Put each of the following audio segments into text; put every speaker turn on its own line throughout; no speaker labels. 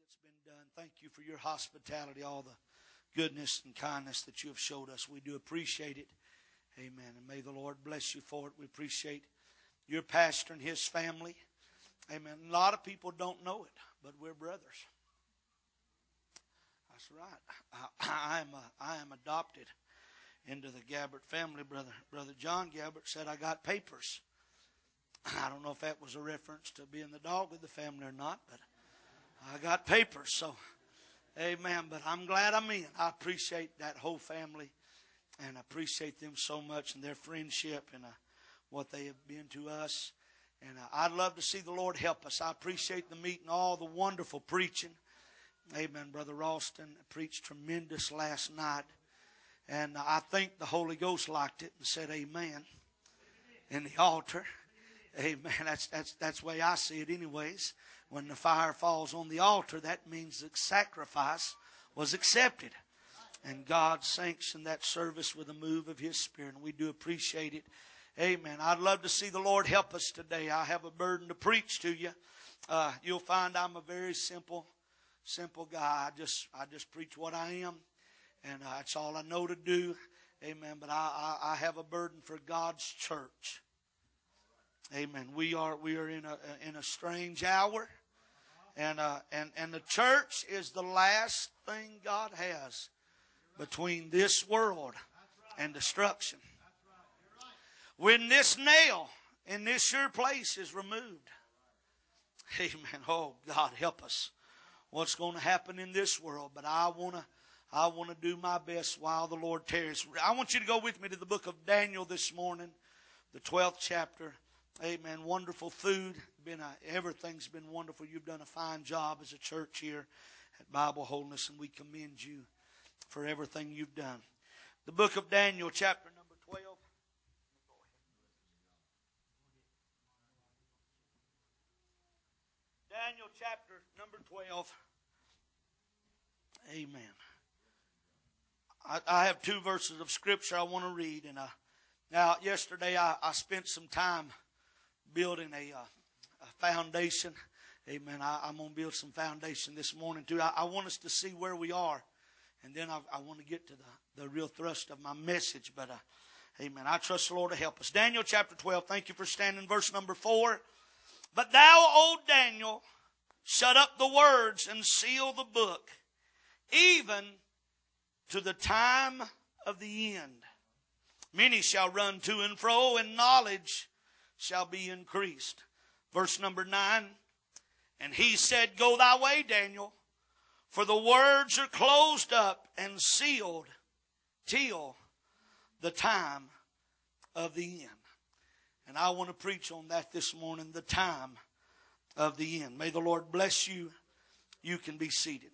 that's been done. Thank you for your hospitality, all the goodness and kindness that you have showed us. We do appreciate it. Amen. And may the Lord bless you for it. We appreciate your pastor and his family. Amen. A lot of people don't know it, but we're brothers. That's right. I am adopted into the Gabbert family. Brother John Gabbert said I got papers. I don't know if that was a reference to being the dog of the family or not, but I got papers. So, amen. But I'm glad I'm in. I appreciate that whole family, and I appreciate them so much and their friendship and what they have been to us. And I'd love to see the Lord help us. I appreciate the meeting, all the wonderful preaching. Amen. Brother Ralston preached tremendous last night. And I think the Holy Ghost liked it and said amen in the altar. Amen. That's the way I see it anyways. When the fire falls on the altar, that means the sacrifice was accepted. And God sanctioned that service with a move of His Spirit. And we do appreciate it. Amen. I'd love to see the Lord help us today. I have a burden to preach to you. You'll find I'm a very simple guy. I just preach what I am. And that's all I know to do. Amen. But I have a burden for God's church. Amen. We are in a strange hour. And the church is the last thing God has between this world and destruction. When this nail in this sure place is removed. Amen. Oh, God, help us. What's going to happen in this world? But I want to do my best while the Lord tarries. I want you to go with me to the book of Daniel this morning, the 12th chapter. Amen. Wonderful food. Everything's been wonderful. You've done a fine job as a church here at Bible Holiness, and we commend you for everything you've done. The book of Daniel, chapter number 12. Daniel chapter number 12. Amen. I have two verses of Scripture I want to read. And now, yesterday I spent some time building a foundation. Amen. I'm going to build some foundation this morning too. I want us to see where we are. And then I want to get to the real thrust of my message. But, amen. I trust the Lord to help us. Daniel chapter 12. Thank you for standing. Verse number 4. But thou, O Daniel, shut up the words and seal the book, even to the time of the end. Many shall run to and fro, and knowledge shall be increased. Verse number 9. And he said, Go thy way, Daniel, for the words are closed up and sealed till the time of the end. And I want to preach on that this morning, the time of the end. May the Lord bless you. You can be seated.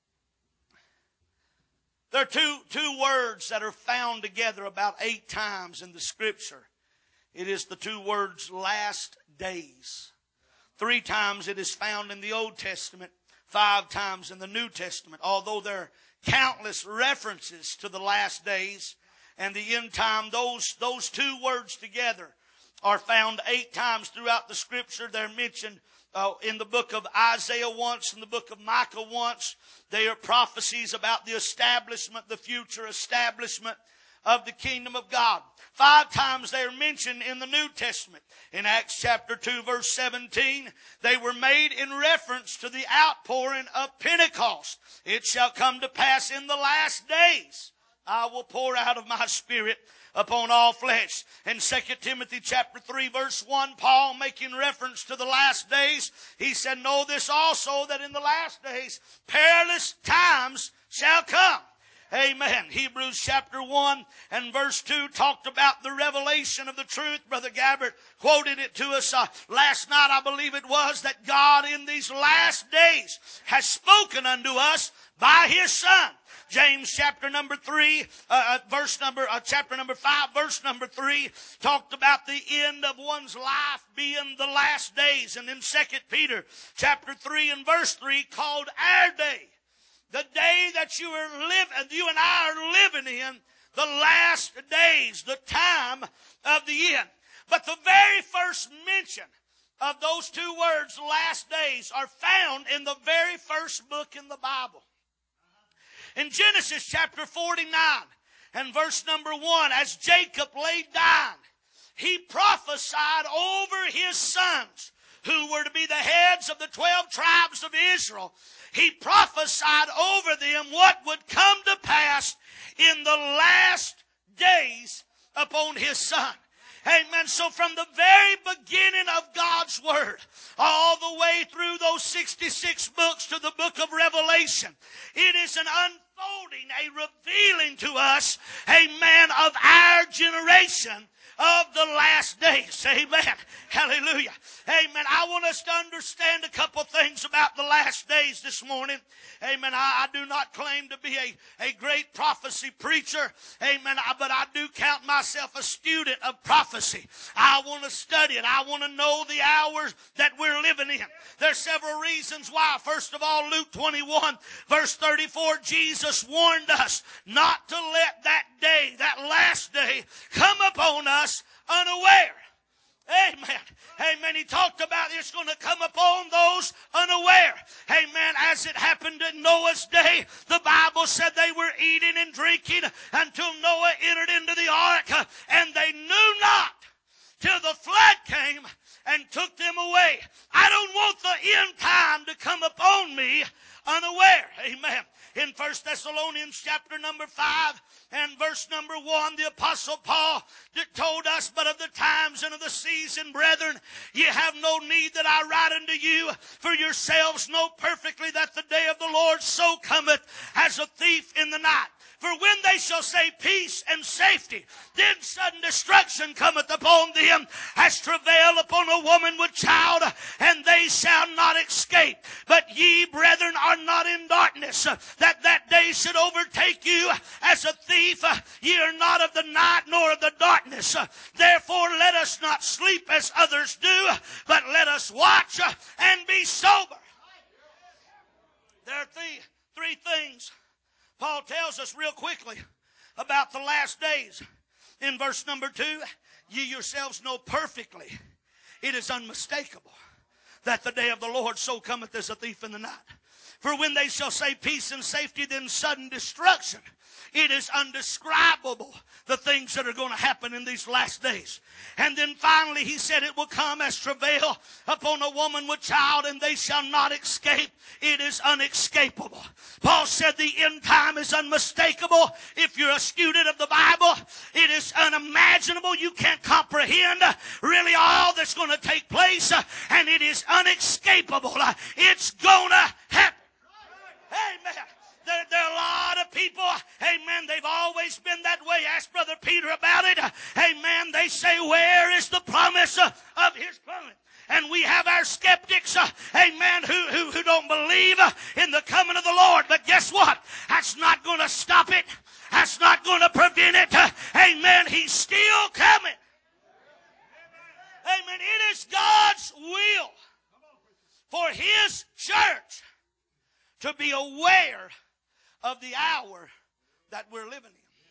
There are two words that are found together about 8 times in the Scripture. It is the two words, last days. 3 times it is found in the Old Testament, 5 times in the New Testament. Although there are countless references to the last days and the end time, those 2 words together are found 8 times throughout the Scripture. They're mentioned in the book of Isaiah once, in the book of Micah once. They are prophecies about the establishment, the future establishment of the kingdom of God. 5 times they are mentioned in the New Testament. In Acts chapter 2 verse 17, they were made in reference to the outpouring of Pentecost. It shall come to pass in the last days, I will pour out of my Spirit upon all flesh. In 2 Timothy chapter 3 verse 1, Paul making reference to the last days, he said, Know this also, that in the last days perilous times shall come. Amen. Hebrews chapter 1 and verse 2 talked about the revelation of the truth. Brother Gabbert quoted it to us last night, I believe it was, that God in these last days has spoken unto us by His Son. James chapter number 3, chapter number 5, verse number 3 talked about the end of one's life being the last days. And then 2 Peter chapter 3 and verse 3 called our day, the day that you and I are living in, the last days, the time of the end. But the very first mention of those two words, last days, are found in the very first book in the Bible. In Genesis chapter 49 and verse number 1, as Jacob lay dying, he prophesied over his sons, who were to be the heads of the 12 tribes of Israel. He prophesied over them what would come to pass in the last days upon his son. Amen. So from the very beginning of God's Word, all the way through those 66 books to the book of Revelation, it is an unfolding, a revealing to us, amen, of our generation of the last days. Amen. Hallelujah. Amen. I want us to understand a couple things about the last days this morning. Amen. I do not claim to be a great prophecy preacher. Amen. But I do count myself a student of prophecy. I want to study it. I want to know the hours that we're living in. There's several reasons why. First of all, Luke 21 verse 34, Jesus warned us not to let that day, that last day, come upon us unaware. Amen. Amen. He talked about it's going to come upon those unaware. Amen. As it happened in Noah's day, the Bible said they were eating and drinking until Noah entered into the ark, and they knew not till the flood came and took them away. I don't want the end time to come upon me unaware. Amen. In 1 Thessalonians chapter number 5 and verse number 1, the Apostle Paul told us, but of the times and of the season, brethren, ye have no need that I write unto you, for yourselves know perfectly that the day of the Lord so cometh as a thief in the night. For when they shall say peace and safety, then sudden destruction cometh upon them as travail upon a woman with child, and they shall not escape. But ye, brethren, are not in darkness, that day should overtake you as a thief. Ye are not of the night nor of the darkness. Therefore let us not sleep as others do, but let us watch and be sober. There are three things Paul tells us real quickly about the last days. In verse number 2, ye yourselves know perfectly, it is unmistakable, that the day of the Lord so cometh as a thief in the night. For when they shall say peace and safety, then sudden destruction. It is undescribable, the things that are going to happen in these last days. And then finally he said it will come as travail upon a woman with child, and they shall not escape. It is unescapable. Paul said the end time is unmistakable. If you're a student of the Bible, it is unimaginable. You can't comprehend really all that's going to take place, and it is unescapable. It's going to happen. Amen. There are a lot of people, amen, they've always been that way. Ask Brother Peter about it. Amen. They say, where is the promise of his coming? And we have our skeptics, amen, who don't believe in the coming of the Lord. But guess what? That's not going to stop it. That's not going to prevent it. Amen. He's still coming. Amen. It is God's will for his church to be aware of the hour that we're living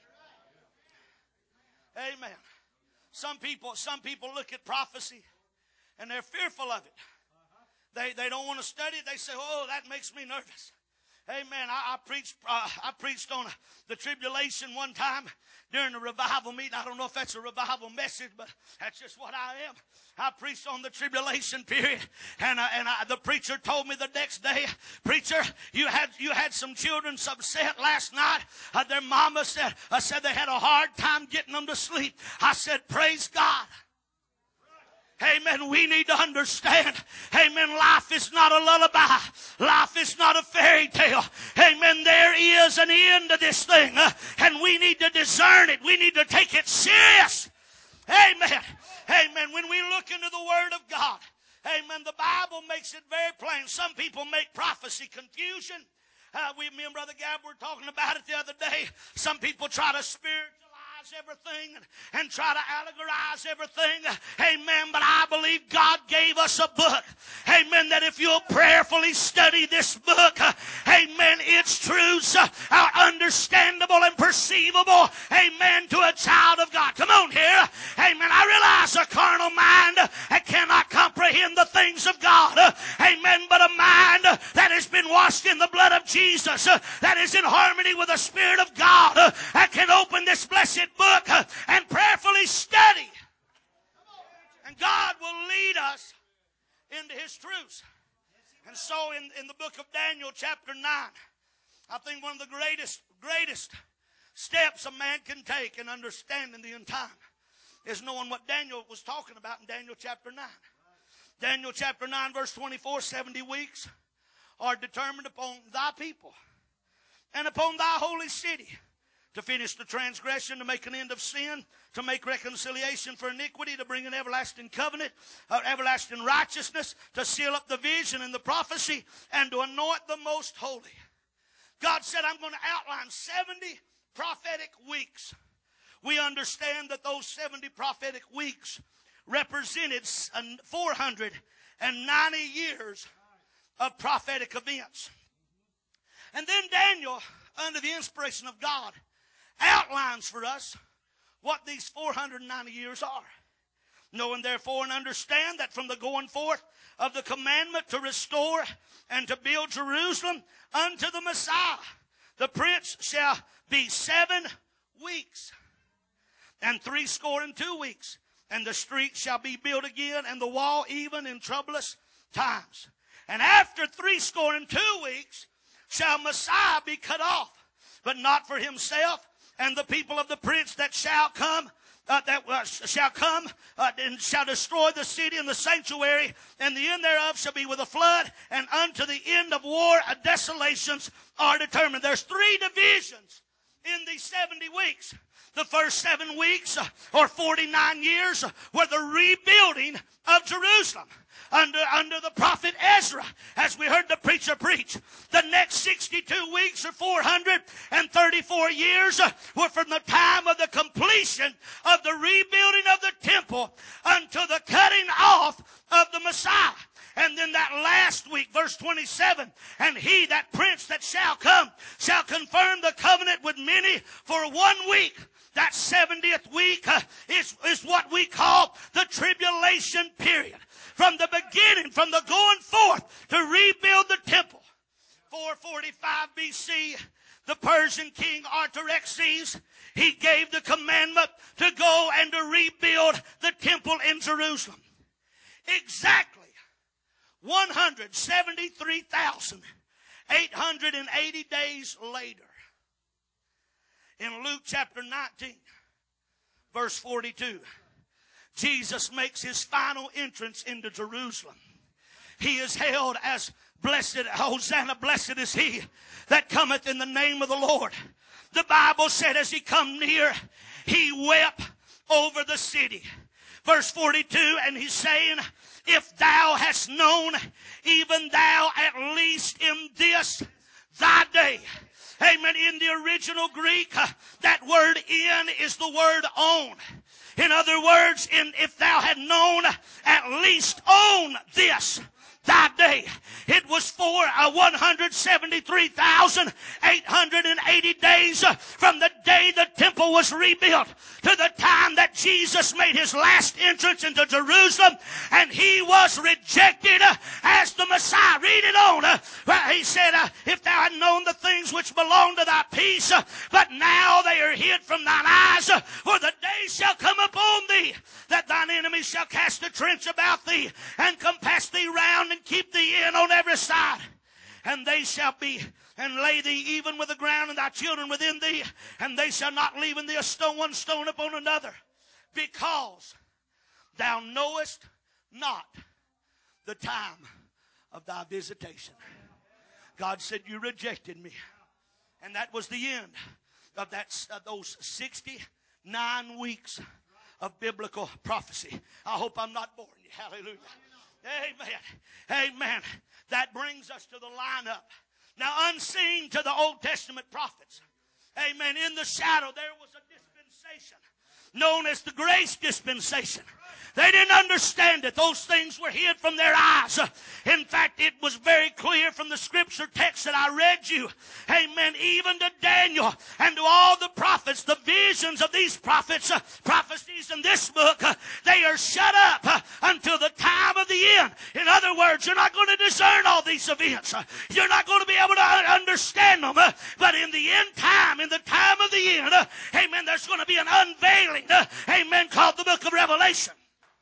in. Amen. Some people look at prophecy and they're fearful of it. They don't want to study it. They say, oh, that makes me nervous. Amen. I preached on the tribulation one time during a revival meeting. I don't know if that's a revival message, but that's just what I am. I preached on the tribulation period, and the preacher told me the next day, preacher, you had some children upset last night. Their mama said they had a hard time getting them to sleep. I said, praise God. Amen. We need to understand. Amen. Life is not a lullaby. Life is not a fairy tale. Amen. There is an end to this thing. And we need to discern it. We need to take it serious. Amen. Amen. When we look into the Word of God, amen, the Bible makes it very plain. Some people make prophecy confusion. Me and Brother Gab were talking about it the other day. Some people try to spiritualize everything and try to allegorize everything. Amen. But I believe God gave us a book. Amen. That if you'll prayerfully study this book, amen, its truths are understandable and perceivable. Amen. To a child of God. Come on here. Amen. I realize a carnal mind cannot comprehend the washed in the blood of Jesus, that is in harmony with the Spirit of God, that can open this blessed book and prayerfully study. And God will lead us into His truths. And so in the book of Daniel chapter 9, I think one of the greatest steps a man can take in understanding the end time is knowing what Daniel was talking about in Daniel chapter 9. Daniel chapter 9 verse 24, 70 weeks are determined upon thy people and upon thy holy city to finish the transgression, to make an end of sin, to make reconciliation for iniquity, to bring an everlasting covenant, everlasting righteousness, to seal up the vision and the prophecy, and to anoint the most holy. God said, I'm going to outline 70 prophetic weeks. We understand that those 70 prophetic weeks represented 490 years of prophetic events. And then Daniel, under the inspiration of God, outlines for us what these 490 years are. Knowing therefore and understand that from the going forth of the commandment to restore and to build Jerusalem unto the Messiah, the prince shall be 7 weeks and 62 weeks. And the street shall be built again, and the wall even in troublous times. And after 62 weeks shall Messiah be cut off, but not for himself, and the people of the prince that shall come, and shall destroy the city and the sanctuary, and the end thereof shall be with a flood, and unto the end of war desolations are determined. There's 3 divisions in these 70 weeks. The first 7 weeks, or 49 years, were the rebuilding of Jerusalem under the prophet Ezra, as we heard the preacher preach. The next 62 weeks, or 434 years, were from the time of the completion of the rebuilding of the temple until the cutting off of the Messiah. And then that last week, verse 27, and he, that prince that shall come, shall confirm the covenant with many for 1 week. That 70th week is what we call the tribulation period. From the beginning, from the going forth to rebuild the temple. 445 BC, the Persian king Artaxerxes, he gave the commandment to go and to rebuild the temple in Jerusalem. Exactly 173,880 days later, in Luke chapter 19, verse 42, Jesus makes his final entrance into Jerusalem. He is hailed as blessed, Hosanna, blessed is he that cometh in the name of the Lord. The Bible said as he come near, he wept over the city. Verse 42, and he's saying, if thou hast known, even thou at least in this thy day. Amen. In the original Greek, that word in is the word on. In other words, if thou had known, at least on this thy day. It was for 173,880 days from the day the temple was rebuilt to the time that Jesus made his last entrance into Jerusalem, and he was rejected as the Messiah. Read it on. He said, if thou had known the things which belong to thy peace, but now they are hid from thine eyes, for the day shall come upon thee that thine enemies shall cast a trench about thee and compass thee round and keep thee in on every side. And they shall be and lay thee even with the ground, and thy children within thee, and they shall not leave in thee a stone, one stone upon another, because thou knowest not the time of thy visitation. God said, you rejected me. And that was the end of those 69 weeks of biblical prophecy. I hope I'm not boring you. Hallelujah. Amen. Amen. That brings us to the lineup. Now, unseen to the Old Testament prophets, amen, in the shadow there was a dispensation known as the grace dispensation. They didn't understand it. Those things were hid from their eyes. In fact, it was very clear from the scripture text that I read you. Amen. Even to Daniel and to all the prophets, the visions of these prophets, prophecies in this book, they are shut up until the time of the end. In other words, you're not going to discern all these events. You're not going to be able to understand them. But in the end time, in the time of the end, amen, there's going to be an unveiling, amen, called the book of Revelation.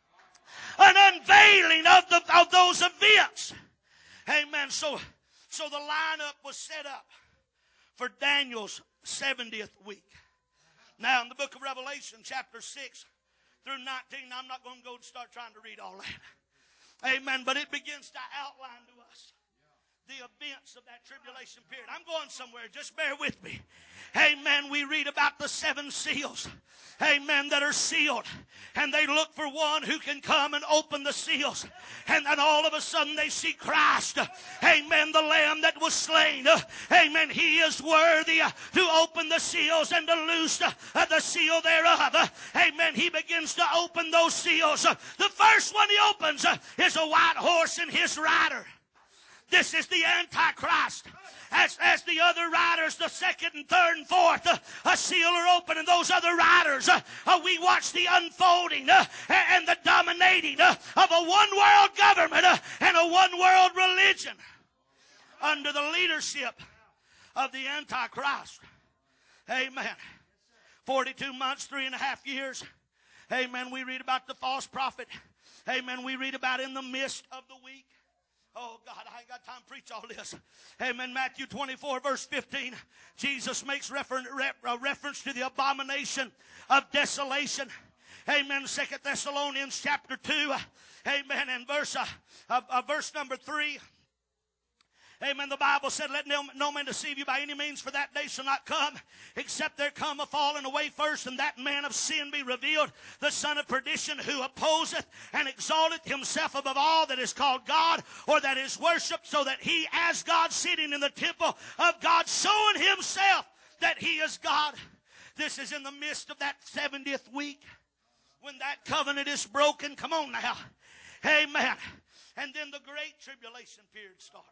An unveiling of those events. Amen. So the lineup was set up for Daniel's 70th week. Now in the book of Revelation, chapter 6 through 19, I'm not going to go and start trying to read all that. Amen. But it begins to outline to us the events of that tribulation period. I'm going somewhere. Just bear with me. Amen. We read about the 7 seals. Amen. That are sealed. And they look for one who can come and open the seals. And then all of a sudden they see Christ. Amen. The Lamb that was slain. Amen. He is worthy to open the seals and to loose the seal thereof. Amen. He begins to open those seals. The first one he opens is a white horse and his rider. This is the Antichrist. As the other riders, the second and third and fourth, a seal are open, and those other riders, we watch the unfolding and the dominating of a one-world government and a one-world religion under the leadership of the Antichrist. Amen. 42 months, 3.5 years. Amen. We read about the false prophet. Amen. We read about in the midst of the week. Oh, God, I ain't got time to preach all this. Amen. Matthew 24, verse 15. Jesus makes reference to the abomination of desolation. Amen. 2 Thessalonians chapter 2. Amen. And verse number 3. Amen. The Bible said, let no man deceive you by any means, for that day shall not come, except there come a falling away first, and that man of sin be revealed, the son of perdition, who opposeth and exalteth himself above all that is called God, or that is worshipped, so that he, as God, sitting in the temple of God, showing himself that he is God. This is in the midst of that 70th week, when that covenant is broken. Come on now. Amen. And then the great tribulation period starts.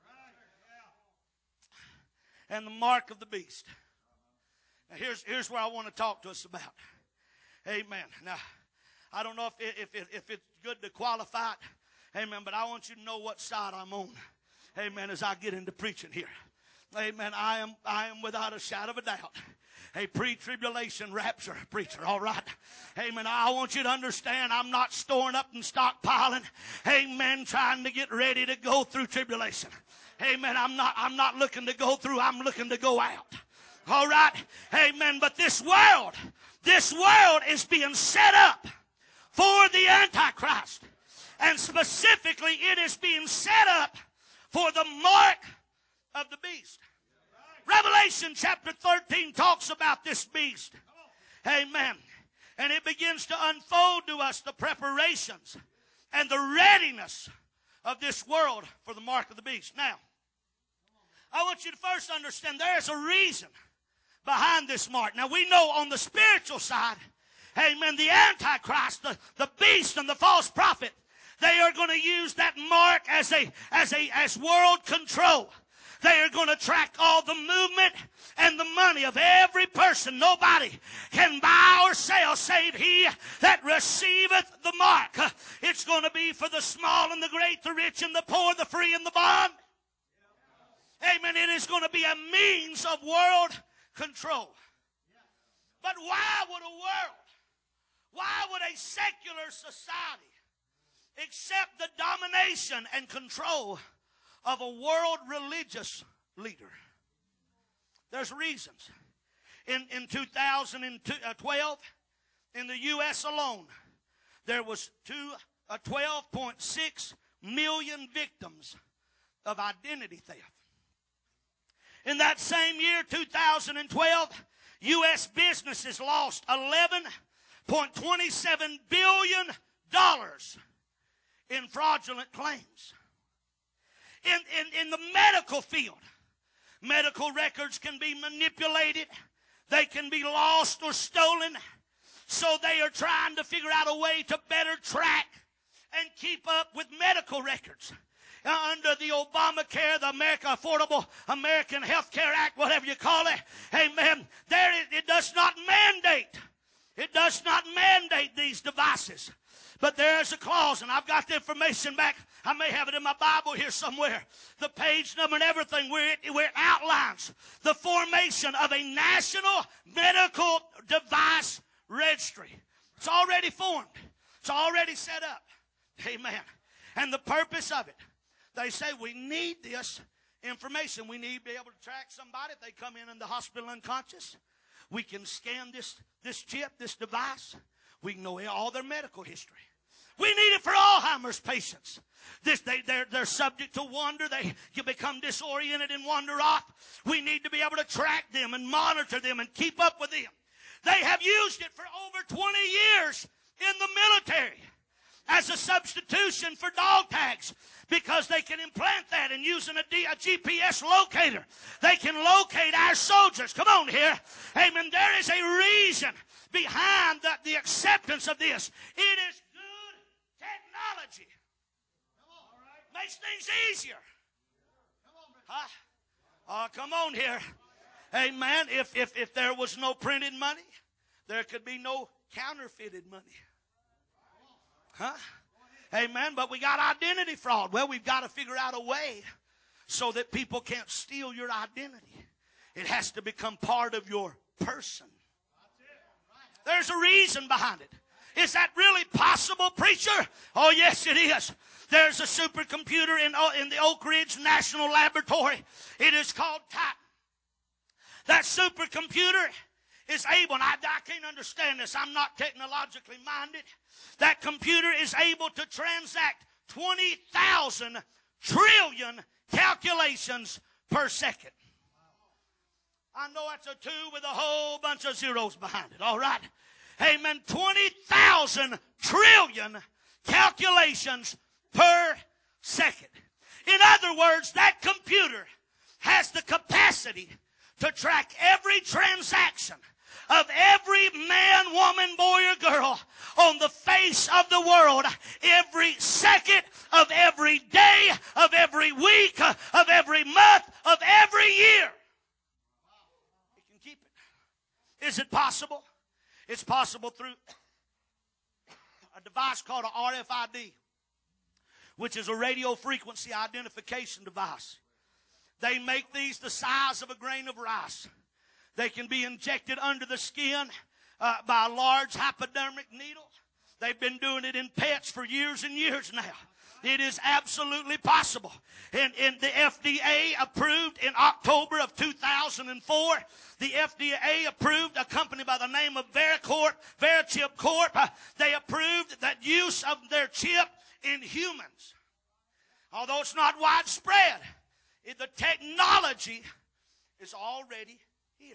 And the mark of the beast. Now here's where I want to talk to us about. Amen. Now, I don't know if it's good to qualify it. Amen. But I want you to know what side I'm on. Amen. As I get into preaching here. Amen. I am without a shadow of a doubt a pre-tribulation rapture preacher, all right? Amen. I want you to understand I'm not storing up and stockpiling. Amen. Trying to get ready to go through tribulation. Amen. I'm not looking to go through. I'm looking to go out. All right. Amen. But this world is being set up for the Antichrist. And specifically, it is being set up for the mark of the beast. Revelation chapter 13 talks about this beast. Amen. And it begins to unfold to us the preparations and the readiness of this world for the mark of the beast. Now, I want you to first understand there's a reason behind this mark. Now, we know on the spiritual side, amen, the Antichrist, the beast and the false prophet, they are going to use that mark as world control. They are going to track all the movement and the money of every person. Nobody can buy or sell save he that receiveth the mark. It's going to be for the small and the great, the rich and the poor, the free and the bond. Amen. It is going to be a means of world control. But why would a secular society accept the domination and control of a world religious leader? There's reasons. In 2012, in the U.S. alone, there was 12.6 million victims of identity theft. In that same year, 2012, U.S. businesses lost $11.27 billion in fraudulent claims. In the medical field, medical records can be manipulated. They can be lost or stolen. So they are trying to figure out a way to better track and keep up with medical records. Under the Obamacare, the Affordable American Health Care Act, whatever you call it, amen, it does not mandate these devices. But there is a clause, and I've got the information back. I may have it in my Bible here somewhere. The page number and everything where it outlines the formation of a national medical device registry. It's already formed. It's already set up. Amen. And the purpose of it, they say we need this information. We need to be able to track somebody if they come in the hospital unconscious. We can scan this chip, this device. We can know all their medical history. We need it for Alzheimer's patients. They're subject to wander. You become disoriented and wander off. We need to be able to track them and monitor them and keep up with them. They have used it for over 20 years in the military as a substitution for dog tags, because they can implant that and using a GPS locator, they can locate our soldiers. Come on here. Amen. There is a reason behind the acceptance of this. It is good technology. Makes things easier. Come on here. Amen. If there was no printed money, there could be no counterfeited money. Amen. But we got identity fraud. Well, we've got to figure out a way so that people can't steal your identity. It has to become part of your person. There's a reason behind it. Is that really possible, preacher? Oh, yes, it is. There's a supercomputer in the Oak Ridge National Laboratory. It is called Titan. That supercomputer is able, and I can't understand this. I'm not technologically minded. That computer is able to transact 20,000 trillion calculations per second. I know that's a 2 with a whole bunch of zeros behind it. All right. Amen. 20,000 trillion calculations per second. In other words, that computer has the capacity to track every transaction of every man, woman, boy, or girl on the face of the world, every second of every day, of every week, of every month, of every year. You can keep it. Is it possible? It's possible through a device called an RFID, which is a radio frequency identification device. They make these the size of a grain of rice. They can be injected under the skin by a large hypodermic needle. They've been doing it in pets for years and years now. It is absolutely possible. And the FDA approved in October of 2004, the FDA approved a company by the name of Verichip Corp. They approved that use of their chip in humans. Although it's not widespread, the technology is already here.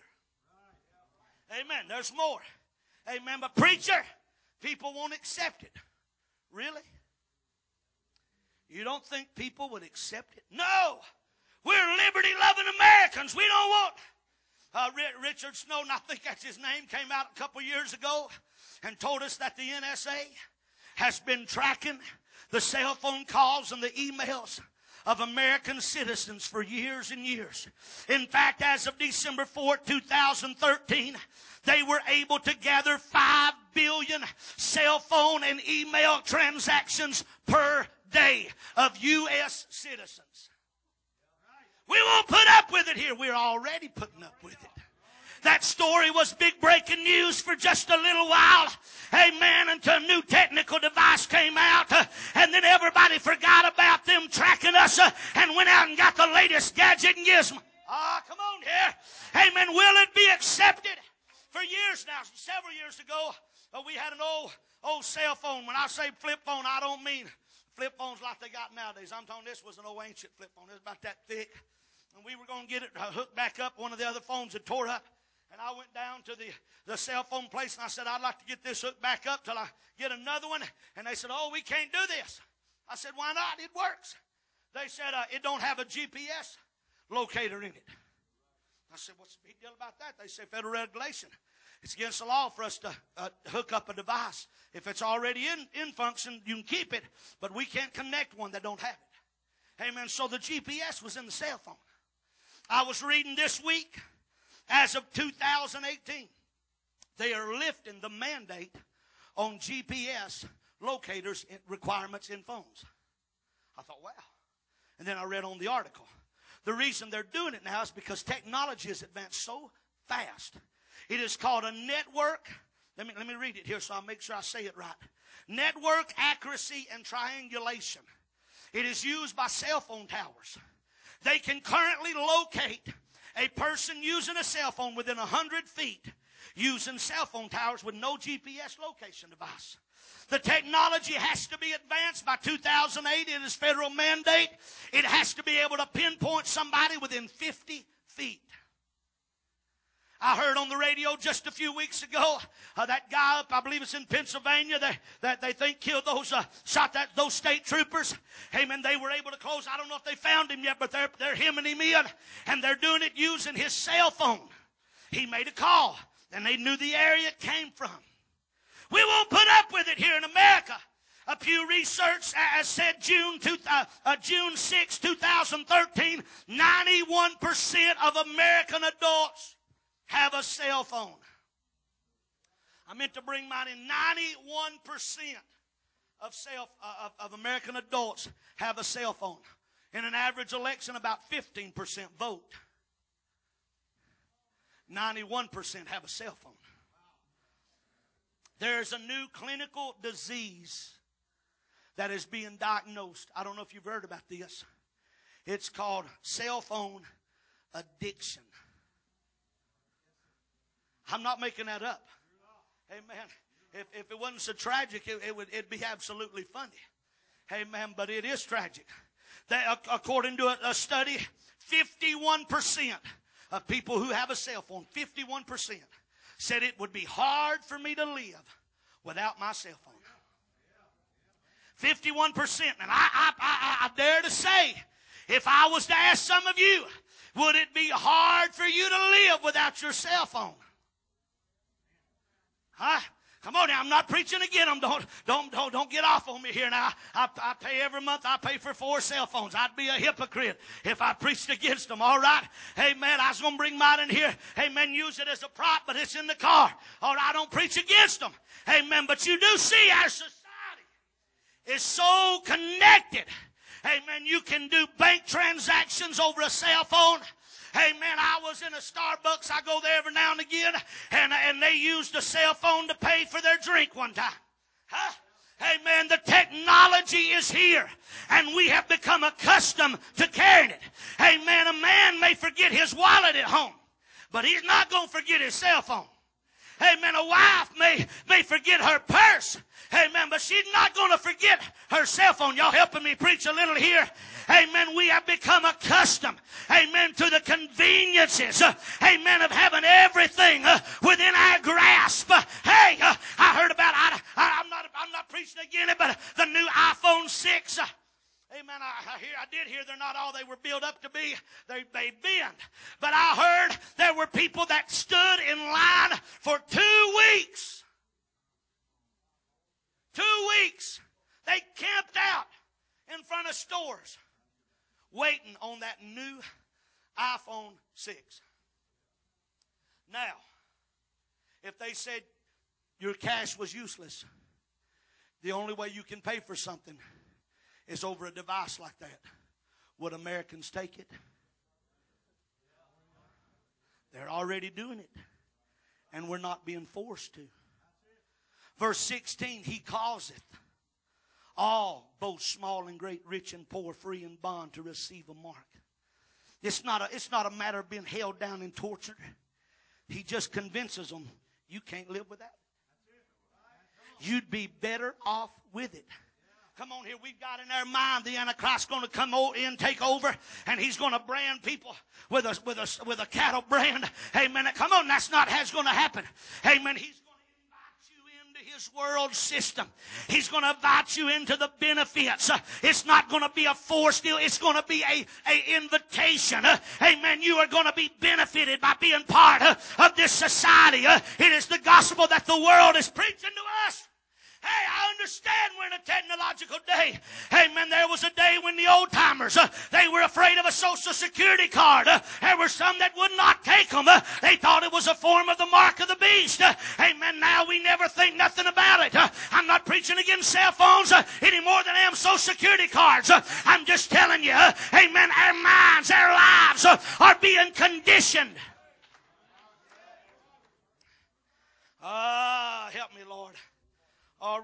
Amen. There's more. Amen. But preacher, people won't accept it. Really? You don't think people would accept it? No. We're liberty-loving Americans. We don't want... Richard Snowden, I think that's his name, came out a couple years ago and told us that the NSA has been tracking the cell phone calls and the emails of American citizens for years and years. In fact, as of December 4, 2013, they were able to gather 5 billion cell phone and email transactions per day of U.S. citizens. We won't put up with it here. We're already putting up with it. That story was big breaking news for just a little while. Amen. Until a new technical device came out. And then everybody forgot about them tracking us and went out and got the latest gadget and gizmo. Come on here. Amen. Will it be accepted? For years now, several years ago, we had an old cell phone. When I say flip phone, I don't mean flip phones like they got nowadays. I'm talking this was an old ancient flip phone. It was about that thick. And we were going to get it hooked back up. One of the other phones had tore up. And I went down to the cell phone place and I said, I'd like to get this hooked back up till I get another one. And they said, oh, we can't do this. I said, why not? It works. They said, it don't have a GPS locator in it. I said, what's the big deal about that? They said, federal regulation. It's against the law for us to hook up a device. If it's already in function, you can keep it, but we can't connect one that don't have it. Amen. So the GPS was in the cell phone. I was reading this week, as of 2018, they are lifting the mandate on GPS locators requirements in phones. I thought, wow. And then I read on the article. The reason they're doing it now is because technology has advanced so fast. It is called a network. Let me read it here so I'll make sure I say it right. Network accuracy and triangulation. It is used by cell phone towers. They can currently locate a person using a cell phone within 100 feet using cell phone towers with no GPS location device. The technology has to be advanced by 2008. It is federal mandate. It has to be able to pinpoint somebody within 50 feet. I heard on the radio just a few weeks ago that guy up, I believe it's in Pennsylvania, that they think killed shot those state troopers. Amen. They were able to close. I don't know if they found him yet, but they're hemming him in, and they're doing it using his cell phone. He made a call, and they knew the area it came from. We won't put up with it here in America. A Pew Research has said June 6, 2013, 91% of American adults have a cell phone. I meant to bring mine in. 91% of American adults have a cell phone. In an average election, about 15% vote. 91% have a cell phone. There's a new clinical disease that is being diagnosed. I don't know if you've heard about this. It's called cell phone addiction. I'm not making that up. Amen. If it wasn't so tragic, it'd be absolutely funny. Amen. But it is tragic. According to a study, 51% of people who have a cell phone, 51%, said it would be hard for me to live without my cell phone. 51%. And I dare to say, if I was to ask some of you, would it be hard for you to live without your cell phone? Huh? Come on now, I'm not preaching again. Don't get off on me here now. I pay every month. I pay for 4 cell phones. I'd be a hypocrite if I preached against them. All right? Amen. I was going to bring mine in here. Amen. Use it as a prop, but it's in the car. All right? I don't preach against them. Amen. But you do see our society is so connected. Amen. You can do bank transactions over a cell phone. Amen. I was in a Starbucks. I go there every now and again, and they used a cell phone to pay for their drink one time. Huh? Amen. The technology is here, and we have become accustomed to carrying it. Amen. A man may forget his wallet at home, but he's not going to forget his cell phone. Amen. A wife may forget her purse. Amen. But she's not going to forget her cell phone. Y'all helping me preach a little here? Amen. We have become accustomed, amen, to the conveniences, amen, of having everything within our grasp. Hey, I heard about, I'm not preaching again, but the new iPhone 6. Amen. I did hear they're not all they were built up to be. They bend. But I heard there were people that stood in line for 2 weeks. 2 weeks. They camped out in front of stores waiting on that new iPhone 6. Now, if they said your cash was useless, the only way you can pay for something is over a device like that, would Americans take it? They're already doing it, and we're not being forced to. Verse 16, he causeth all, both small and great, rich and poor, free and bond, to receive a mark. It's not a matter of being held down and tortured. He just convinces them you can't live without it. You'd be better off with it. Come on here, we've got in our mind the Antichrist going to come in, take over, and he's going to brand people with a cattle brand. Amen. Come on, that's not how it's going to happen. Amen. He's going to invite you into his world system. He's going to invite you into the benefits. It's not going to be a forced deal. It's going to be a invitation. Amen. You are going to be benefited by being part of this society. It is the gospel that the world is preaching to us. Hey, I understand we're in a technological day. Amen. There was a day when the old timers, they were afraid of a social security card. There were some that would not take them. They thought it was a form of the mark of the beast. Amen. Now we never think nothing about it. I'm not preaching against cell phones any more than I am social security cards. I'm just telling you, amen, our minds, our lives are being conditioned. Help me, Lord. Are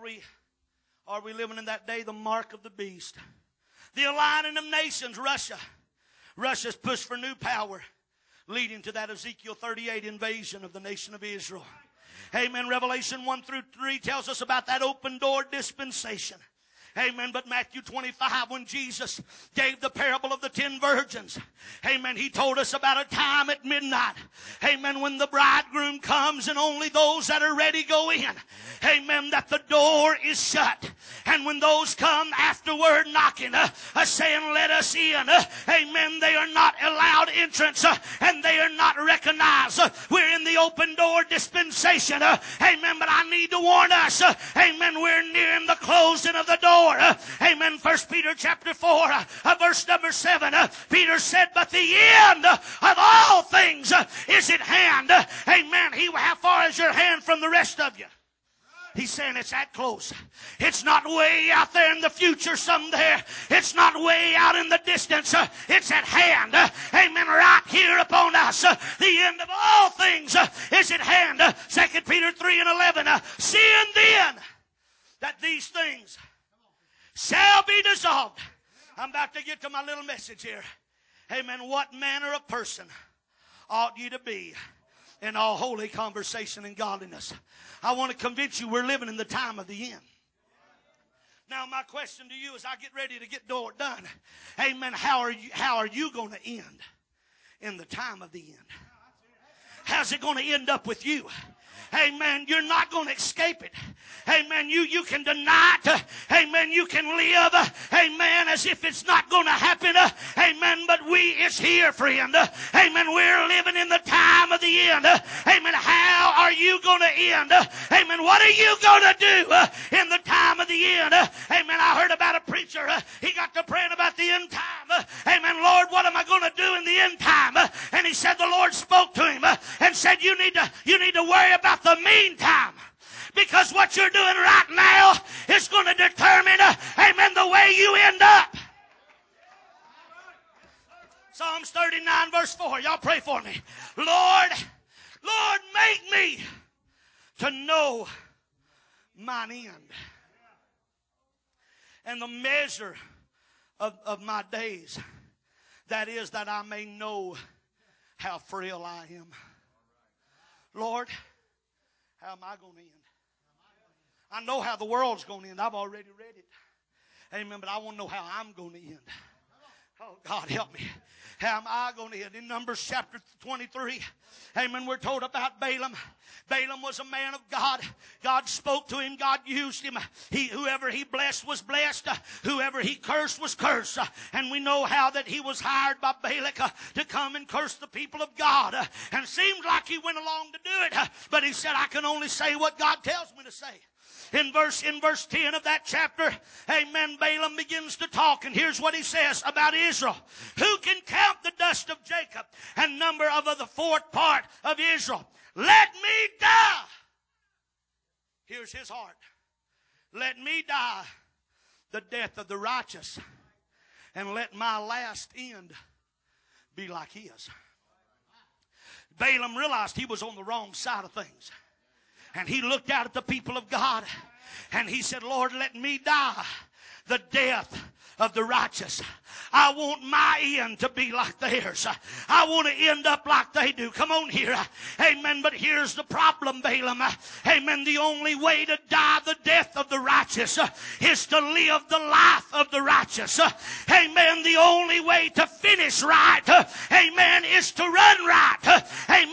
we living in that day, the mark of the beast? The aligning of nations, Russia. Russia's push for new power, leading to that Ezekiel 38 invasion of the nation of Israel. Amen. Revelation 1-3 tells us about that open door dispensation. Amen. But Matthew 25, when Jesus gave the parable of the 10 virgins, amen, he told us about a time at midnight, amen, when the bridegroom comes and only those that are ready go in. Amen. That the door is shut. And when those come afterward knocking, saying, let us in, amen, they are not allowed entrance and they are not recognized. We're in the open door dispensation. Amen. But I need to warn us, amen, we're nearing the closing of the door. Amen. 1 Peter chapter 4, verse number 7. Peter said, but the end of all things is at hand. Amen. How far is your hand from the rest of you? He's saying it's that close. It's not way out there in the future somewhere. It's not way out in the distance. It's at hand. Amen. Right here upon us. The end of all things is at hand. 2 Peter 3:11. Seeing then that these things shall be dissolved. I'm about to get to my little message here. Amen. What manner of person ought you to be in all holy conversation and godliness? I want to convince you we're living in the time of the end. Now my question to you as I get ready to get done, amen, how are you going to end in the time of the end? How's it going to end up with you? Amen. You're not going to escape it. Amen. You can deny it. Amen. You can live. Amen. As if it's not going to happen. Amen. But it's here, friend. Amen. We're living in the time of the end. Amen. How are you going to end? Amen. What are you going to do in the time of the end? Amen. I heard about a preacher. He got to praying about the end time. Amen. Lord, what am I going to do in the end time? And he said the Lord spoke to him and said, you need to worry about the meantime. Because what you're doing right now is going to determine, amen, the way you end up. Psalms 39 verse 4. Y'all pray for me. Lord, make me to know mine end. And the measure of my days, that is that I may know how frail I am. Lord, how am I going to end? I know how the world's going to end. I've already read it. Amen. But I want to know how I'm going to end. Oh, God, help me. How am I going to end? In Numbers chapter 23, amen, we're told about Balaam. Balaam was a man of God. God spoke to him. God used him. Whoever he blessed was blessed. Whoever he cursed was cursed. And we know how that he was hired by Balak to come and curse the people of God. And it seemed like he went along to do it. But he said, I can only say what God tells me to say. In verse 10 of that chapter, amen, Balaam begins to talk, and here's what he says about Israel. Who can count the dust of Jacob and number of the fourth part of Israel? Let me die. Here's his heart. Let me die the death of the righteous, and let my last end be like his. Balaam realized he was on the wrong side of things. And he looked out at the people of God and he said, Lord, let me die the death of the righteous. I want my end to be like theirs. I want to end up like they do. Come on here. Amen. But here's the problem, Balaam. Amen. The only way to die the death of the righteous is to live the life of the righteous. Amen. The only way to finish right, amen, is to run right. Amen. And as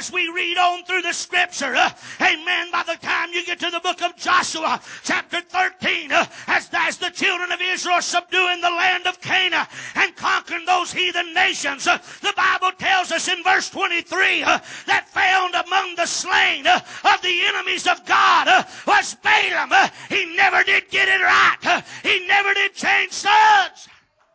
as we read on through the Scripture, amen, by the time you get to the book of Joshua, chapter 13, as the children of Israel subduing the land of Canaan and conquering those heathen nations, the Bible tells us in verse 23 that found among the slain of the enemies of God was Balaam. He never did get it right. He never did change sides.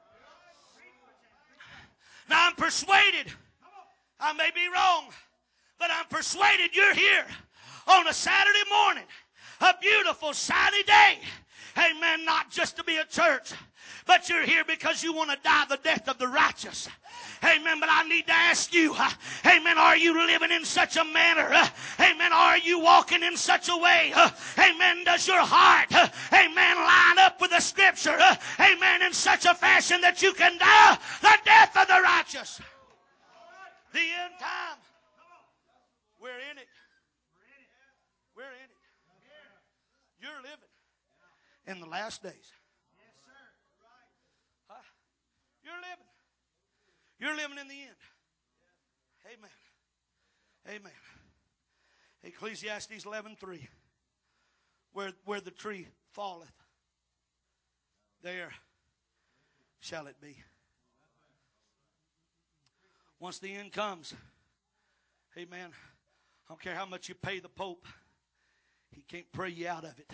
Now I'm persuaded, I may be wrong, but I'm persuaded you're here on a Saturday morning, a beautiful sunny day. Amen. Not just to be at church, but you're here because you want to die the death of the righteous. Amen. But I need to ask you, amen, are you living in such a manner? Amen. Are you walking in such a way? Amen. Does your heart, amen, line up with the Scripture? Amen. In such a fashion that you can die the death of the righteous. The end time. We're in it. We're in it. You're living in the last days. You're living. You're living in the end. Amen. Amen. Ecclesiastes 11:3. Where the tree falleth, there shall it be. Once the end comes, amen, I don't care how much you pay the Pope, he can't pray you out of it.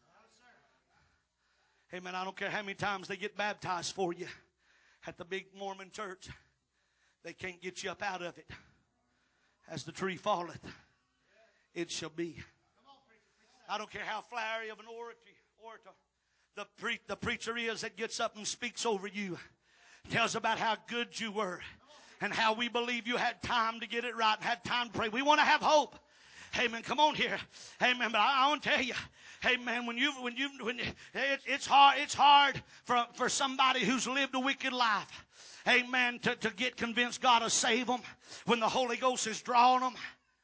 Amen. I don't care how many times they get baptized for you at the big Mormon church, they can't get you up out of it. As the tree falleth, it shall be. I don't care how flowery of an orator the preacher is that gets up and speaks over you, tells about how good you were and how we believe you had time to get it right and had time to pray. We want to have hope. Amen. Come on here. Amen. But I want to tell you, amen, it's hard for somebody who's lived a wicked life, amen, to get convinced God will save them when the Holy Ghost is drawing them.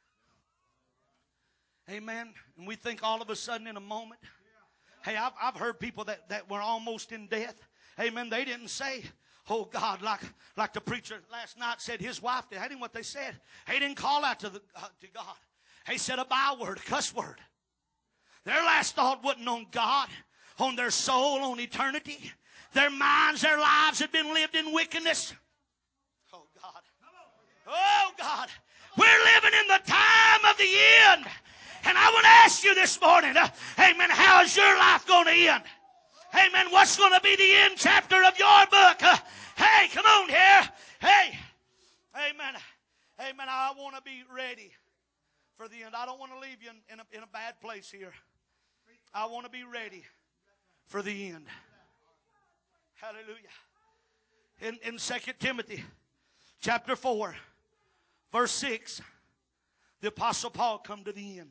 Amen. And we think all of a sudden in a moment. Hey, I've heard people that were almost in death. Amen. They didn't say, oh God, like the preacher last night said his wife did. That ain't what they said. They didn't call out to God. They said a byword, a cuss word. Their last thought wasn't on God, on their soul, on eternity. Their minds, their lives had been lived in wickedness. Oh God. Oh God. We're living in the time of the end. And I want to ask you this morning, amen, how is your life going to end? Amen, what's going to be the end chapter of your book? Hey, come on here. Hey, amen. Amen, I want to be ready for the end. I don't want to leave you in a bad place here. I want to be ready for the end. Hallelujah. In 2 Timothy chapter 4, verse 6, the Apostle Paul come to the end.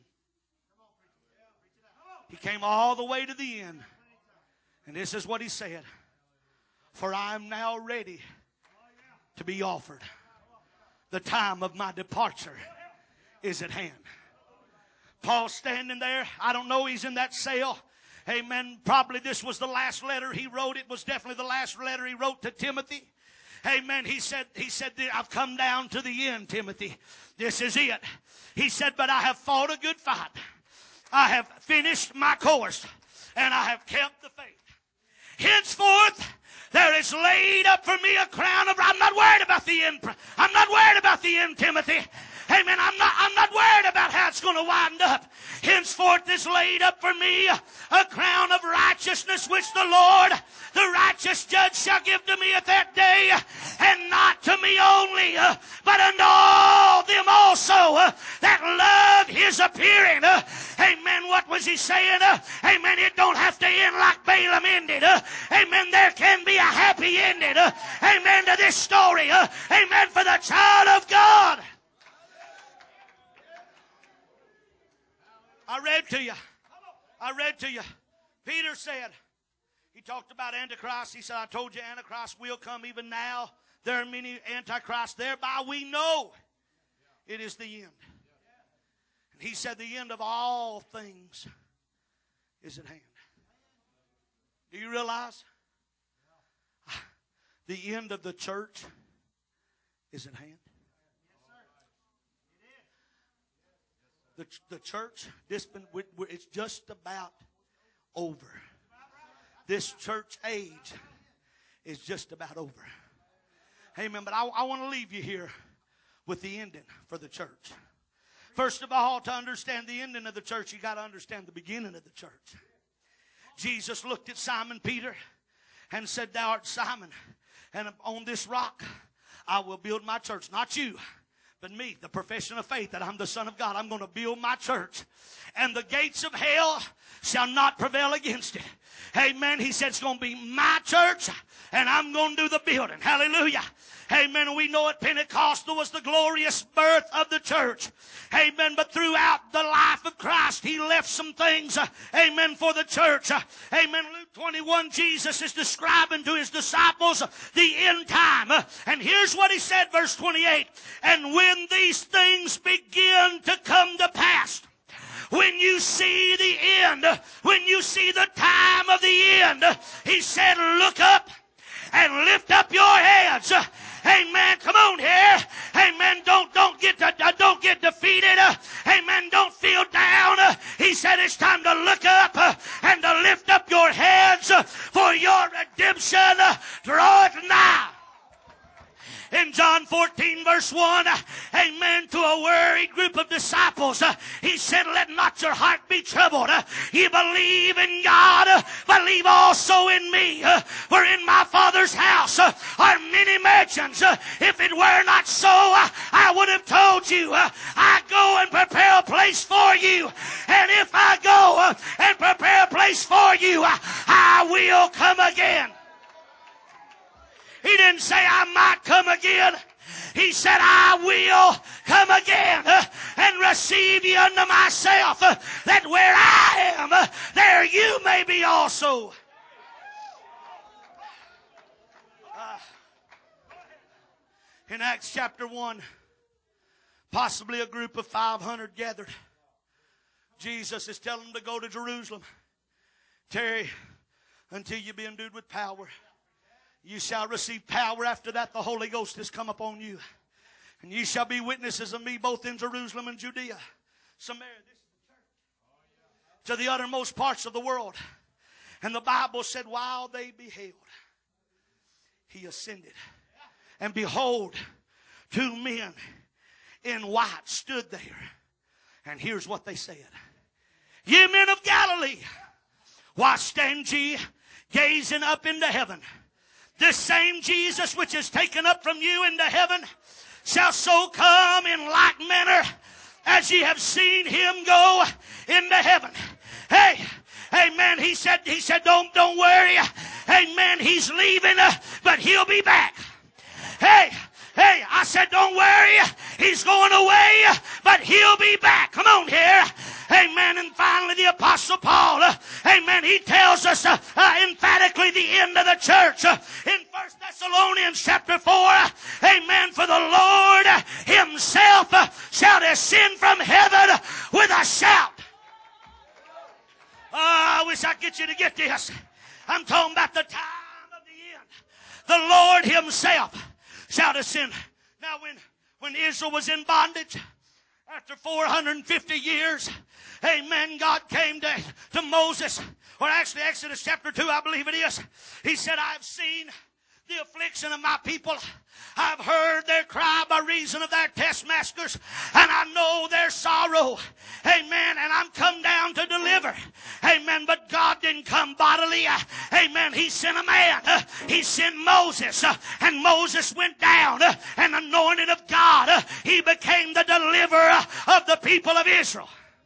He came all the way to the end. And this is what he said. For I am now ready to be offered. The time of my departure is at hand. Paul standing there. I don't know, he's in that cell. Amen. Probably this was the last letter he wrote. It was definitely the last letter he wrote to Timothy. Amen. He said, I've come down to the end, Timothy. This is it. He said, but I have fought a good fight. I have finished my course, and I have kept the faith. Henceforth, there is laid up for me a crown of... I'm not worried about the end. I'm not worried about the end, Timothy. Amen. I'm not worried about how it's going to wind up. Henceforth is laid up for me a crown of righteousness, which the Lord, the righteous judge, shall give to me at that day, and not to me only, but unto all them also that love his appearing. Amen. What was he saying? Amen. It don't have to end like Balaam ended. Amen. There can be a happy ending. Amen. To this story. Amen. For the child of God. I read to you. Peter said, he talked about Antichrist. He said, I told you Antichrist will come even now. There are many Antichrists. Thereby we know it is the end. And he said the end of all things is at hand. Do you realize the end of the church is at hand? The church, it's just about over. This church age is just about over. Amen. But I want to leave you here with the ending for the church. First of all, to understand the ending of the church, you got to understand the beginning of the church. Jesus looked at Simon Peter and said, "Thou art Simon, and on this rock I will build my church." Not you, but me, the profession of faith that I'm the Son of God. I'm going to build my church, and the gates of hell shall not prevail against it. Amen. He said it's going to be my church, and I'm going to do the building. Hallelujah. Amen. And we know at Pentecostal was the glorious birth of the church. Amen. But throughout the life of Christ, He left some things, amen, for the church. Amen. Luke 21, Jesus is describing to His disciples the end time. And here's what He said, verse 28. "And when these things begin to come to pass," when you see the end, when you see the time of the end, He said, "Look up and lift up your heads." Amen. Come on here. Amen. Don't get defeated. Amen. Don't feel down. He said it's time to look up and to lift up your heads, for your redemption draweth nigh. In John 14 verse 1, amen, to a worried group of disciples, He said, "Let not your heart be troubled. You believe in God, believe also in me. For in my Father's house are many mansions. If it were not so, I would have told you. I go and prepare a place for you. And if I go and prepare a place for you, I will come again." He didn't say I might come again. He said, "I will come again and receive you unto myself, that where I am, there you may be also." In Acts chapter 1, possibly a group of 500 gathered. Jesus is telling them to go to Jerusalem. "Tarry until you be endued with power. You shall receive power. After that, the Holy Ghost has come upon you. And you shall be witnesses of me both in Jerusalem and Judea, Samaria," this is the church, "to the uttermost parts of the world." And the Bible said, while they beheld, He ascended. And behold, 2 men in white stood there. And here's what they said. "Ye men of Galilee, why stand ye gazing up into heaven? This same Jesus which is taken up from you into heaven shall so come in like manner as ye have seen Him go into heaven." Hey, amen. He said, don't worry. Amen. He's leaving, but He'll be back. Hey, I said, don't worry. He's going away, but He'll be back. Come on here. Amen. And finally, the Apostle Paul, amen, he tells us emphatically the end of the church in 1 Thessalonians chapter 4. Amen. "For the Lord Himself shall descend from heaven with a shout." Oh, I wish I could get you to get this. I'm talking about the time of the end. The Lord Himself shall descend. Now, when Israel was in bondage, after 450 years, amen, God came to Moses, or actually Exodus chapter 2, I believe it is. He said, "I've seen the affliction of my people. I've heard their cry by reason of their taskmasters, and I know their sorrow. Amen. And I'm come down to deliver." Amen. But God didn't come bodily. Amen. He sent a man. He sent Moses. And Moses went down and anointed of God. He became the deliverer of the people of Israel.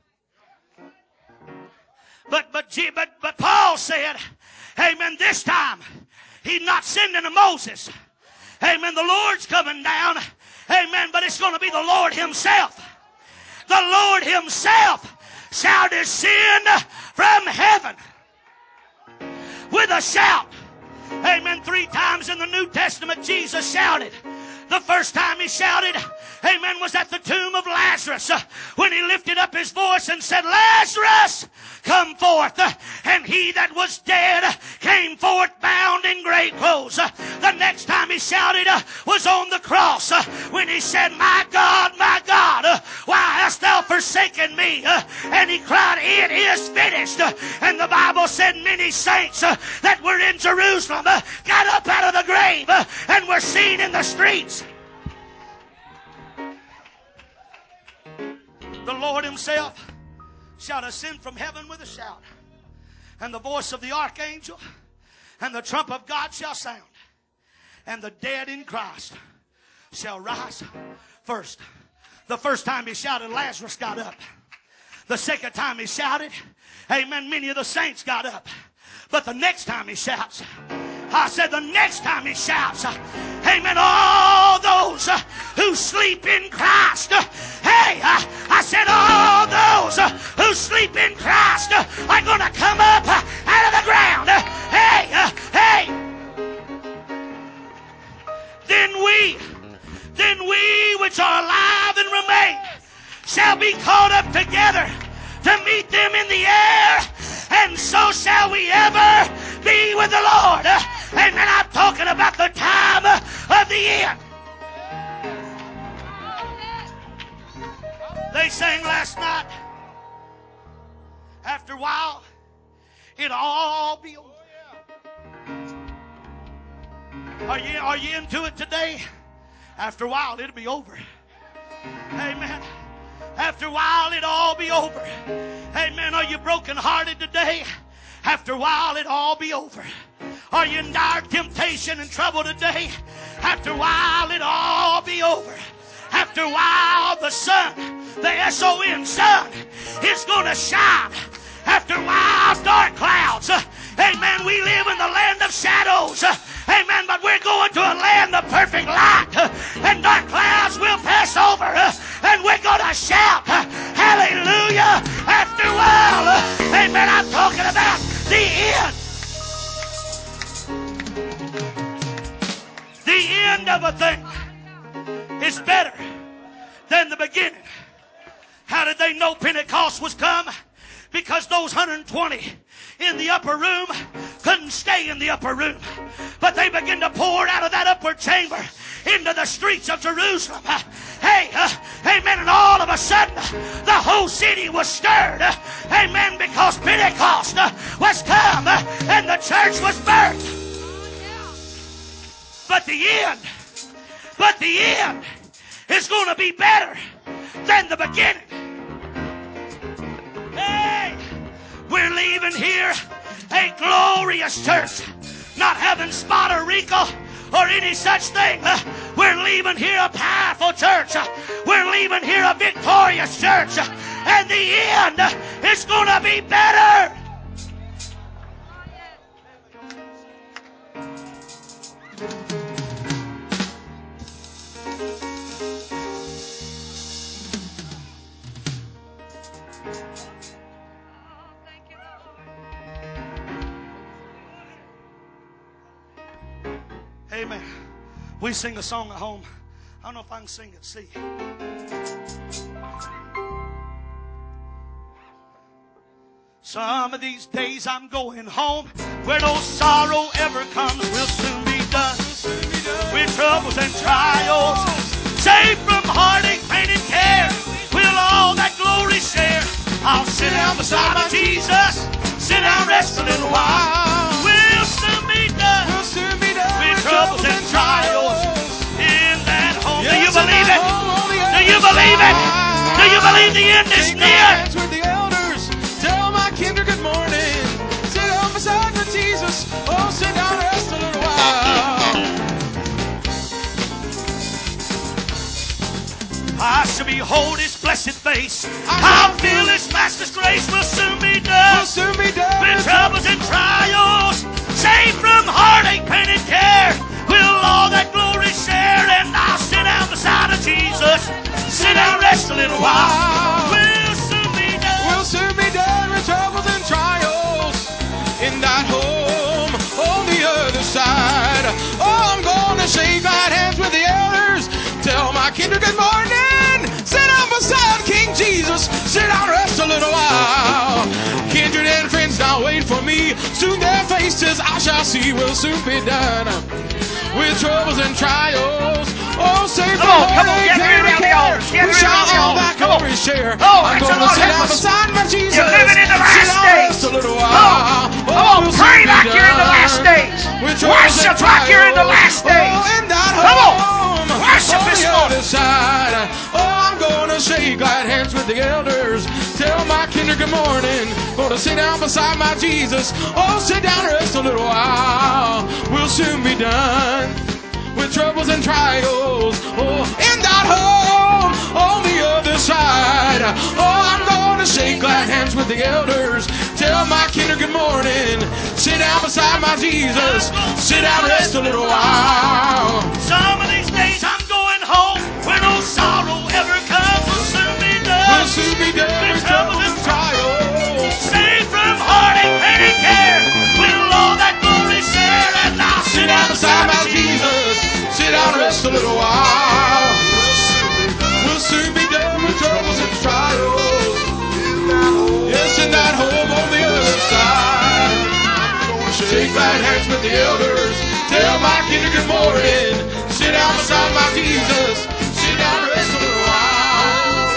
But Paul said, amen, this time He's not sending a Moses. Amen. The Lord's coming down. Amen. But it's going to be the Lord Himself. The Lord Himself shall descend from heaven with a shout. Amen. 3 times in the New Testament Jesus shouted. The first time He shouted, amen, was at the tomb of Lazarus, when He lifted up His voice and said, "Lazarus, come forth." And he that was dead came forth bound in grave clothes. The next time He shouted was on the cross, when He said, my God, why hast Thou forsaken forsaken me. And he cried, it is finished. And the Bible said many saints that were in Jerusalem got up out of the grave and were seen in the streets. The Lord himself shall ascend from heaven with a shout, and the voice of the archangel, and the trump of God shall sound, and the dead in Christ shall rise first. The first time he shouted, Lazarus got up. The second time he shouted, amen, many of the saints got up. But the next time he shouts, I said the next time he shouts, amen, all those who sleep in Christ. Hey, I said all those who sleep in Christ are going to come up out of the ground. Hey. Then we which are alive and remain shall be caught up together to meet them in the air, and so shall we ever be with the Lord. Amen. I'm talking about the time of the end. They sang last night, after a while, it'll all be over. Are you into it today? After a while, it'll be over. Amen. After a while, it'll all be over. Amen. Are you brokenhearted today? After a while, it'll all be over. Are you in dire temptation and trouble today? After a while, it'll all be over. After a while, the sun, the S-O-N, sun, is going to shine. After a while, dark clouds. Amen. We live in the land of shadows. Amen. But we're going to a land of perfect light. And dark clouds will pass over. And we're going to shout, hallelujah. After a while, amen, I'm talking about the end. The end of a thing is better than the beginning. How did they know Pentecost was come? Because those 120 in the upper room couldn't stay in the upper room, but they began to pour out of that upper chamber into the streets of Jerusalem. Hey, amen. And all of a sudden, the whole city was stirred. Amen. Because Pentecost was come and the church was birthed. But the end is going to be better than the beginning. Hey, we're leaving here a glorious church, not having spot or wrinkle or any such thing. We're leaving here a powerful church. We're leaving here a victorious church. And the end is going to be better. Amen. We sing a song at home. I don't know if I can sing it. See. Some of these days I'm going home, where no sorrow ever comes will soon be done. With troubles and trials, saved from heartache, pain, and care, we'll all that glory share. I'll sit down beside my Jesus, sit down, rest a little while. We'll soon be done. With troubles and trials in that home. Do you believe it? Do you believe it? Do you believe the end is near?
With the elders, tell my kindred good morning. Sit down beside my Jesus. Oh, sit down, rest a little while.
I shall behold his blessed face. I'll feel his master's grace will soon be done. With troubles and trials, saved from heartache, pain, and care, we'll all that glory share. And I'll sit down beside of Jesus, sit down, rest a little while. We'll soon be done.
We'll soon be done with troubles and trials in that home on the other side. Oh, I'm going to shake my hands with the elders, tell my kindred good morning. Sit down beside King Jesus, sit down, rest a little while. Kindred and friends now wait for me, soon their faces I shall see. Will soon be done with troubles and trials. Oh, say
come on, get ready down the altar.
We shall all that glory share.
Oh,
hands with the elders. Tell my kinder good morning. Gonna sit down beside my Jesus. Oh, sit down and rest a little while. We'll soon be done with troubles and trials. Oh, in that home on the other side. Oh, I'm gonna shake glad hands with the elders. Tell my kinder good morning. Sit down beside my Jesus. Sit down and rest a little while.
Some of these days I'm going home where no sorrow ever comes. We'll soon be done.
We'll soon be done with troubles and trials.
Saved from heartache, pain, and care. We'll all that glory share. And I'll
Sit down beside my Jesus. Sit down and rest a little while. We'll soon be done with troubles and trials. Yes, in that home on the other side. Shake glad hands with the elders. Tell my kinder good morning. Sit down beside my Jesus. Sit down and rest a little while.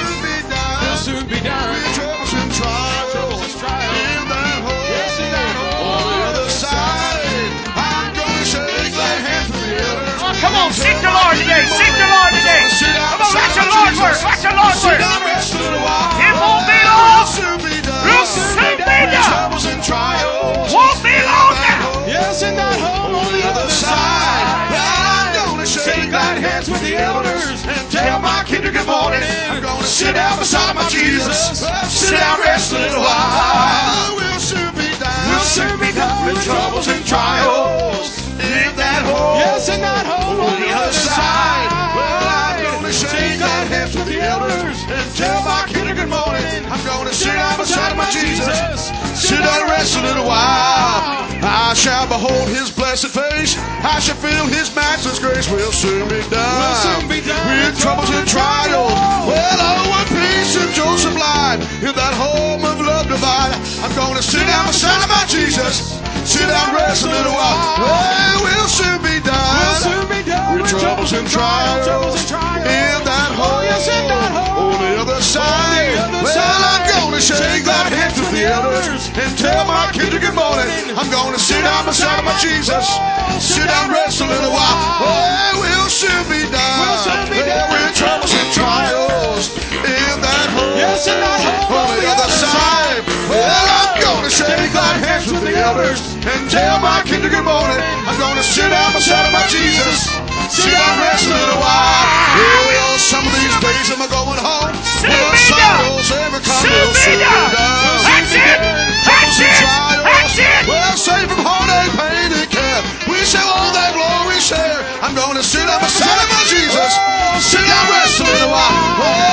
We'll soon be done with troubles and trials. In that home. Yes, in that home on the other side. I'm gonna shake glad hands with the elders.
Oh, come on, seek the Lord today. Seek the Lord today. Come on, let your Lord work. Let your Lord
Sit
work.
down and rest a little while.
It won't be long.
We'll soon be done.
We'll soon be done.
Troubles and trials.
Won't be long now.
Yes, in that home on the other side. I'm gonna shake glad hands with the elders and tell my kinder good morning. I'm gonna sit down beside my Jesus. Sit down, rest a little while. We'll soon be done. We'll soon be done with troubles and trials. In that home. Yes, in that home on the other side. Well, I'm gonna shake glad hands with the elders and tell my kinder good morning. I'm gonna sit down beside my Jesus. Sit down, rest a little while. I shall behold his blessed face. I shall feel his matchless grace. We'll soon be done. We'll soon be done with troubles and trials. Well, oh, what peace and joy sublime in that home of love divine. I'm gonna sit down beside my Jesus. Sit down, rest a little while. Well, we'll soon be done. We'll soon be done with troubles and trials. In that home, yes, in that home on the other side. Well, I'm gonna shake that hands with the elders and tell my kinder good morning. I'm gonna sit down beside my Jesus. Sit down, rest a little while. Well, we'll soon be done. With troubles and trials in that home. Yes, in that home on the other side. Well, I'm gonna shake that hands with the elders and tell my kinder good morning. I'm gonna sit down beside my Jesus. Sit down, rest a little while. Well, some of these days I'm going home. Well, sorrows ever come. We'll soon be done.
That's it. That's it. That's it.
Well, save from heartache, pain, and care. We shall all that glory share. I'm gonna sit down beside my Jesus. Sit down, rest a little while.